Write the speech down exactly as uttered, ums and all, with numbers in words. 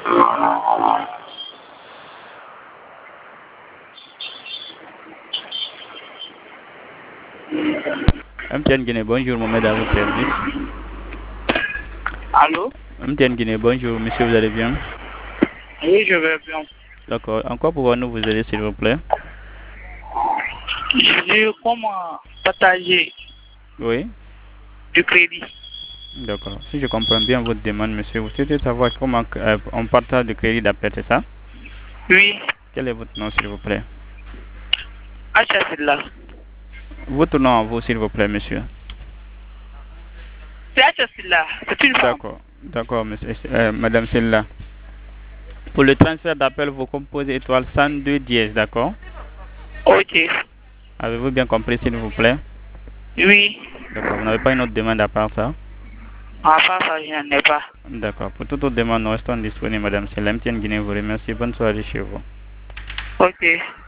M T N Guinée, bonjour, Mohamed à votre service. Allô? M T N Guinée, bonjour, monsieur, vous allez bien? Oui, je vais bien. D'accord. En quoi pouvons-nous vous aider, s'il vous plaît? Je veux comment partager Oui. du crédit. D'accord. Si je comprends bien votre demande, monsieur, vous souhaitez savoir comment euh, on partage le crédit d'appel, c'est ça? Oui, Quel est votre nom, s'il vous plaît? Acha c'est là. Votre nom à vous, s'il vous plaît, monsieur. C'est Acha c'est là. C'est une femme. D'accord. D'accord, monsieur. Euh, madame Silla. Pour le transfert d'appel, vous composez étoile cent deux dièse, d'accord? Ok. Avez-vous bien compris, s'il vous plaît? Oui. D'accord. Vous n'avez pas une autre demande à part ça? À part ça, je n'en ai pas. D'accord. Pour toute autre demande, nous restons disponibles, madame Silla. M T N Guinée vous remercie. Bonne soirée chez vous. Ok.